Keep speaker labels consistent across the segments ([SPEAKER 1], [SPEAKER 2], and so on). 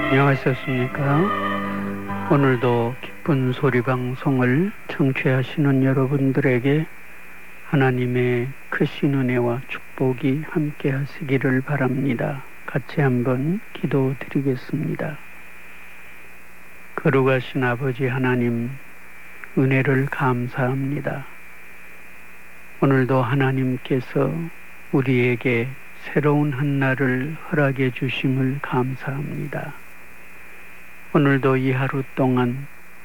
[SPEAKER 1] 안녕하셨습니까? 오늘도 기쁜 소리 방송을 청취하시는 여러분들에게 하나님의 크신 은혜와 축복이 함께 하시기를 바랍니다. 같이 한번 기도드리겠습니다. 거룩하신 아버지 하나님, 은혜를 감사합니다. 오늘도 하나님께서 우리에게 새로운 한 날을 허락해 주심을 감사합니다. 오늘도 이 하루 동안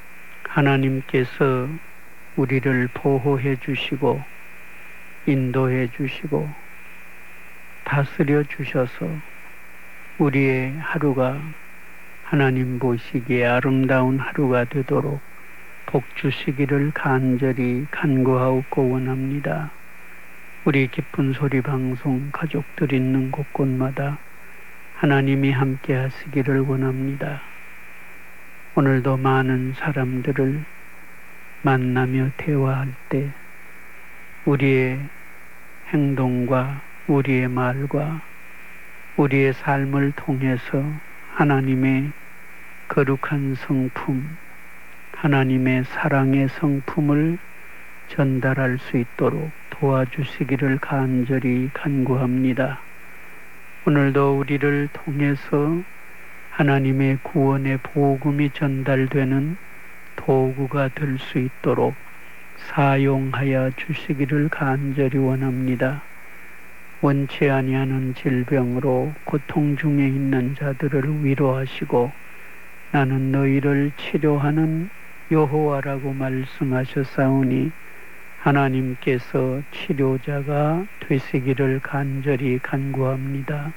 [SPEAKER 1] 하나님께서 우리를 보호해 주시고 인도해 주시고 다스려 주셔서 우리의 하루가 하나님 보시기에 아름다운 하루가 되도록 복 주시기를 간절히 간구하옵고 원합니다. 우리 기쁜 소리 방송 가족들 있는 곳곳마다 하나님이 함께 하시기를 원합니다. 오늘도 많은 사람들을 만나며 대화할 때 우리의 행동과 우리의 말과 우리의 삶을 통해서 하나님의 거룩한 성품, 하나님의 사랑의 성품을 전달할 수 있도록 도와주시기를 간절히 간구합니다. 오늘도 우리를 통해서 하나님의 구원의 복음이 전달되는 도구가 될 수 있도록 사용하여 주시기를 간절히 원합니다. 원치 아니하는 질병으로 고통 중에 있는 자들을 위로하시고 나는 너희를 치료하는 여호와라고 말씀하셨사오니 하나님께서 치료자가 되시기를 간절히 간구합니다.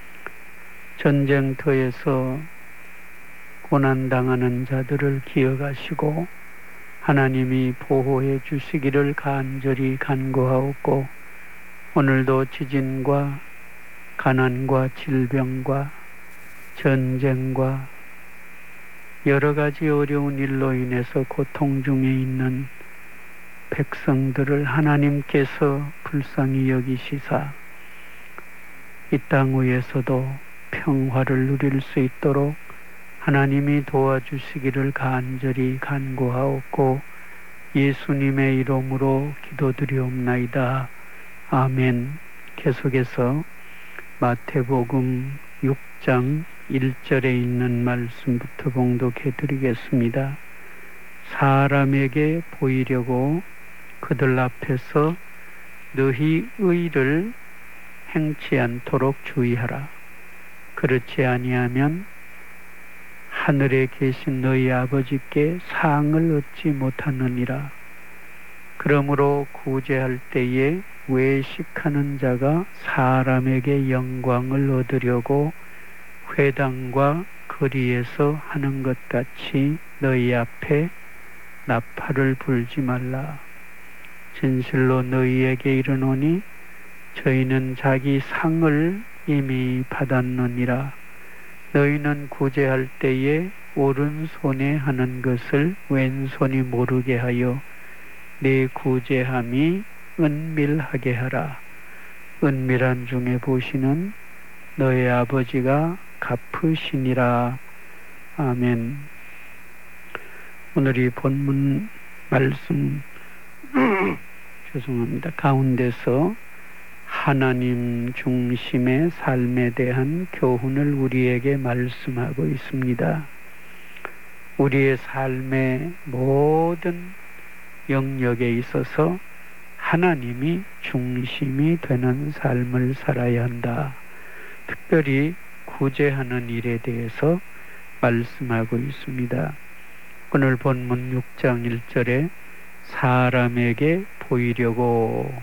[SPEAKER 1] 전쟁터에서 고난당하는 자들을 기억하시고 하나님이 보호해 주시기를 간절히 간구하옵고 오늘도 지진과 가난과 질병과 전쟁과 여러 가지 어려운 일로 인해서 고통 중에 있는 백성들을 하나님께서 불쌍히 여기시사 이 땅 위에서도 평화를 누릴 수 있도록 하나님이 도와주시기를 간절히 간구하옵고 예수님의 이름으로 기도드리옵나이다. 아멘. 계속해서 마태복음 6장 1절에 있는 말씀부터 봉독해 드리겠습니다. 사람에게 보이려고 그들 앞에서 너희 의를 행치 않도록 주의하라. 그렇지 아니하면 하늘에 계신 너희 아버지께 상을 얻지 못하느니라. 그러므로 구제할 때에 외식하는 자가 사람에게 영광을 얻으려고 회당과 거리에서 하는 것 같이 너희 앞에 나팔을 불지 말라. 진실로 너희에게 이르노니 저희는 자기 상을 이미 받았느니라. 너희는 구제할 때에 오른손에 하는 것을 왼손이 모르게 하여 내 구제함이 은밀하게 하라. 은밀한 중에 보시는 너희 아버지가 갚으시니라. 아멘. 오늘 이 본문 말씀 죄송합니다. 가운데서 하나님 중심의 삶에 대한 교훈을 우리에게 말씀하고 있습니다. 우리의 삶의 모든 영역에 있어서 하나님이 중심이 되는 삶을 살아야 한다. 특별히 구제하는 일에 대해서 말씀하고 있습니다. 오늘 본문 6장 1절에 사람에게 보이려고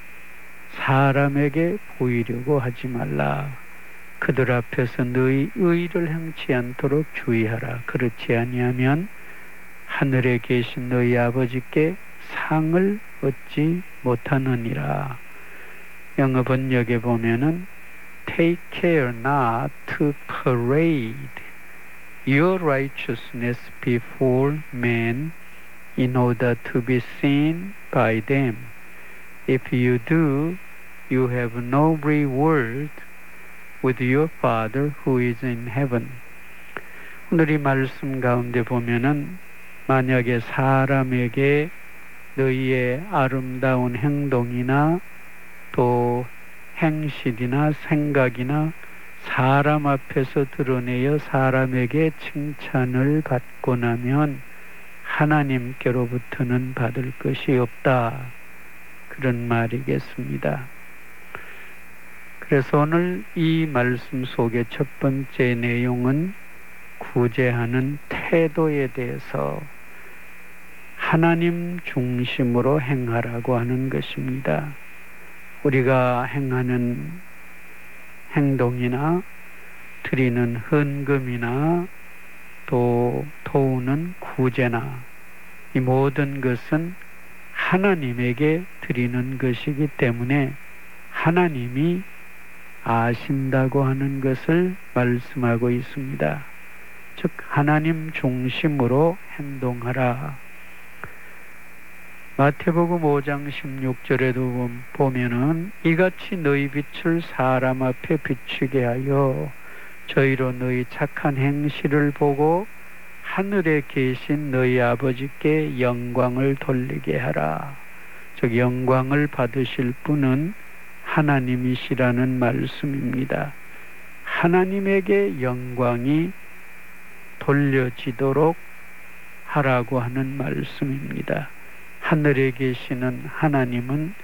[SPEAKER 1] 하지 말라. 그들 앞에서 너희 의를 행치 않도록 주의하라. 그렇지 아니하면 하늘에 계신 너희 아버지께 상을 얻지 못하느니라. 영어 번역에 보면은 Take care not to parade your righteousness before men in order to be seen by them. If you do, you have no reward with your Father who is in heaven. 오늘 이 말씀 가운데 보면은 만약에 사람에게 너희의 아름다운 행동이나 또 행실이나 생각이나 사람 앞에서 드러내어 사람에게 칭찬을 받고 나면 하나님께로부터는 받을 것이 없다. 그런 말이겠습니다. 그래서 오늘 이 말씀 속의 첫 번째 내용은 구제하는 태도에 대해서 하나님 중심으로 행하라고 하는 것입니다. 우리가 행하는 행동이나 드리는 헌금이나 또 도우는 구제나 이 모든 것은 하나님에게 드리는 것이기 때문에 하나님이 아신다고 하는 것을 말씀하고 있습니다. 즉 하나님 중심으로 행동하라. 마태복음 5장 16절에도 보면은 이같이 너희 빛을 사람 앞에 비추게 하여 저희로 너희 착한 행실을 보고 하늘에 계신 너희 아버지께 영광을 돌리게 하라. 즉 영광을 받으실 분은 하나님이시라는 말씀입니다. 하나님에게 영광이 돌려지도록 하라고 하는 말씀입니다. 하늘에 계시는 하나님은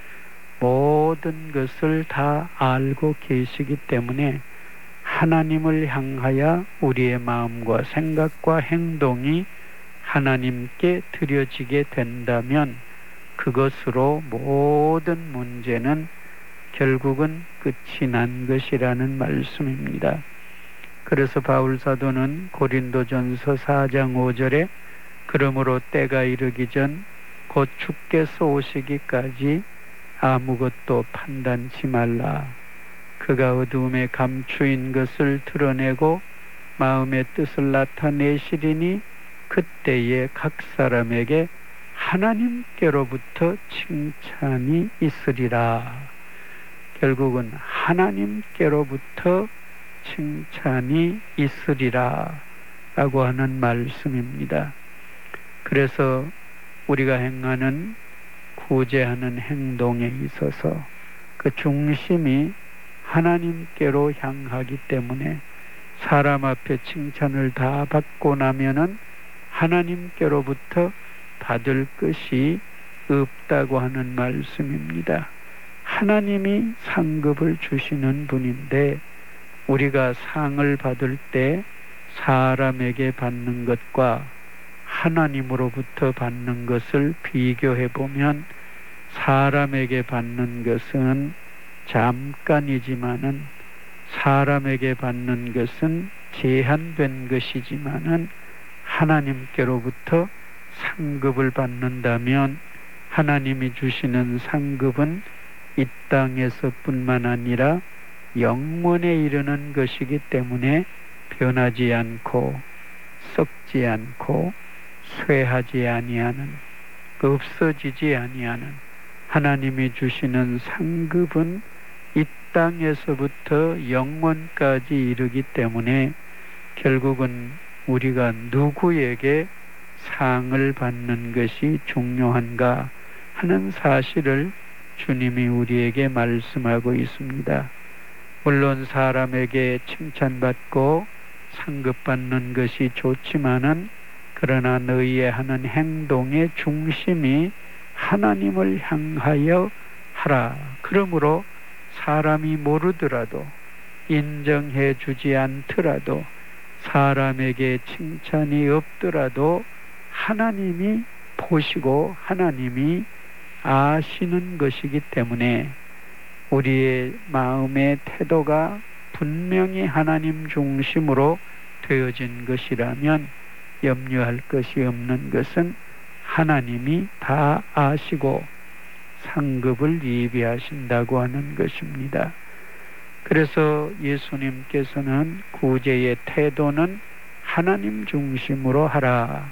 [SPEAKER 1] 모든 것을 다 알고 계시기 때문에 하나님을 향하여 우리의 마음과 생각과 행동이 하나님께 드려지게 된다면 그것으로 모든 문제는 결국은 끝이 난 것이라는 말씀입니다. 그래서 바울 사도는 고린도전서 4장 5절에 그러므로 때가 이르기 전 곧 주께서 오시기까지 아무것도 판단치 말라. 그가 어두움에 감추인 것을 드러내고 마음의 뜻을 나타내시리니 그때에 각 사람에게 하나님께로부터 칭찬이 있으리라. 결국은 하나님께로부터 칭찬이 있으리라 라고 하는 말씀입니다. 그래서 우리가 행하는 구제하는 행동에 있어서 그 중심이 하나님께로 향하기 때문에 사람 앞에 칭찬을 다 받고 나면은 하나님께로부터 받을 것이 없다고 하는 말씀입니다. 하나님이 상급을 주시는 분인데 우리가 상을 받을 때 사람에게 받는 것과 하나님으로부터 받는 것을 비교해 보면 사람에게 받는 것은 잠깐이지만은 사람에게 받는 것은 제한된 것이지만은 하나님께로부터 상급을 받는다면 하나님이 주시는 상급은 이 땅에서뿐만 아니라 영원에 이르는 것이기 때문에 변하지 않고 썩지 않고 쇠하지 아니하는, 없어지지 아니하는 하나님이 주시는 상급은 이 땅에서부터 영원까지 이르기 때문에 결국은 우리가 누구에게 상을 받는 것이 중요한가 하는 사실을 주님이 우리에게 말씀하고 있습니다. 물론 사람에게 칭찬받고 상급받는 것이 좋지만은 그러나 너희의 하는 행동의 중심이 하나님을 향하여 하라. 그러므로 사람이 모르더라도 인정해 주지 않더라도 사람에게 칭찬이 없더라도 하나님이 보시고 하나님이 아시는 것이기 때문에 우리의 마음의 태도가 분명히 하나님 중심으로 되어진 것이라면 염려할 것이 없는 것은 하나님이 다 아시고 상급을 예비하신다고 하는 것입니다. 그래서 예수님께서는 구제의 태도는 하나님 중심으로 하라.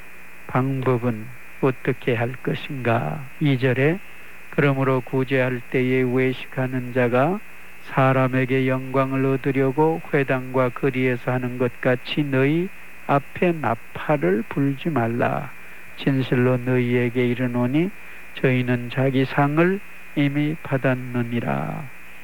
[SPEAKER 1] 방법은 어떻게 할 것인가? 2절에 그러므로 구제할 때에 외식하는 자가 사람에게 영광을 얻으려고 회당과 거리에서 하는 것 같이 너희 앞에 나팔을 불지 말라. 진실로 너희에게 이르노니 저희는 자기 상을 이미 받았느니라.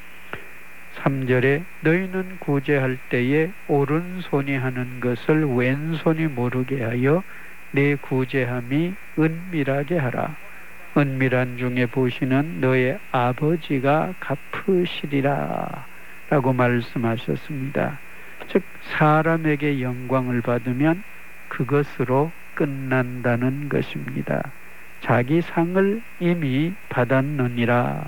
[SPEAKER 1] 3절에 너희는 구제할 때에 오른손이 하는 것을 왼손이 모르게 하여 내 구제함이 은밀하게 하라. 은밀한 중에 보시는 너의 아버지가 갚으시리라 라고 말씀하셨습니다. 즉 사람에게 영광을 받으면 그것으로 끝난다는 것입니다. 자기 상을 이미 받았느니라.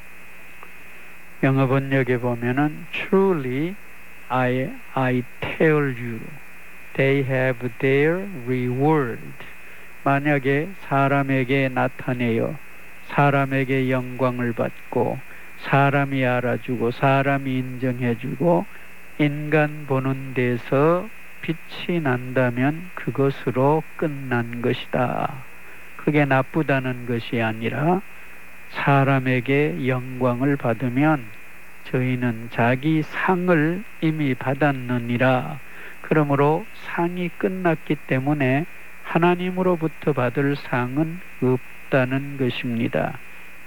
[SPEAKER 1] 영어 번역에 보면은 Truly I tell you they have their reward. 만약에 사람에게 나타내어 사람에게 영광을 받고 사람이 알아주고 사람이 인정해주고 인간 보는 데서 빛이 난다면 그것으로 끝난 것이다. 그게 나쁘다는 것이 아니라 사람에게 영광을 받으면 저희는 자기 상을 이미 받았느니라. 그러므로 상이 끝났기 때문에 하나님으로부터 받을 상은 없다는 것입니다.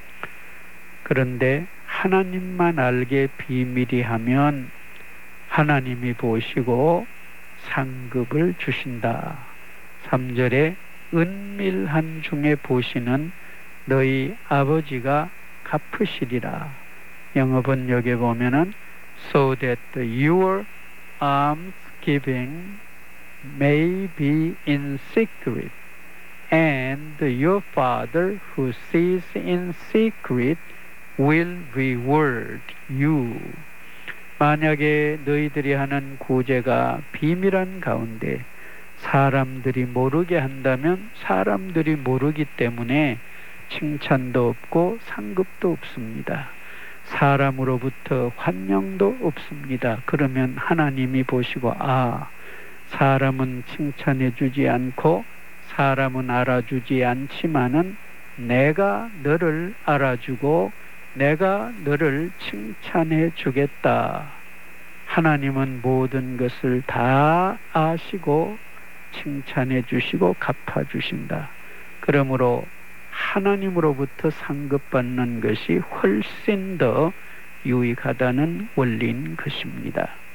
[SPEAKER 1] 그런데 하나님만 알게 비밀이 하면 하나님이 보시고 상급을 주신다. 3절에 은밀한 중에 보시는 너희 아버지가 갚으시리라. 영어 번역에 보면은 so that your alms giving may be in secret and your father who sees in secret will reward you. 만약에 너희들이 하는 구제가 비밀한 가운데 사람들이 모르게 한다면 사람들이 모르기 때문에 칭찬도 없고 상급도 없습니다. 사람으로부터 환영도 없습니다. 그러면 하나님이 보시고 사람은 칭찬해 주지 않고 사람은 알아주지 않지만은 내가 너를 알아주고 내가 너를 칭찬해 주겠다. 하나님은 모든 것을 다 아시고 칭찬해 주시고 갚아 주신다. 그러므로 하나님으로부터 상급받는 것이 훨씬 더 유익하다는 원리인 것입니다.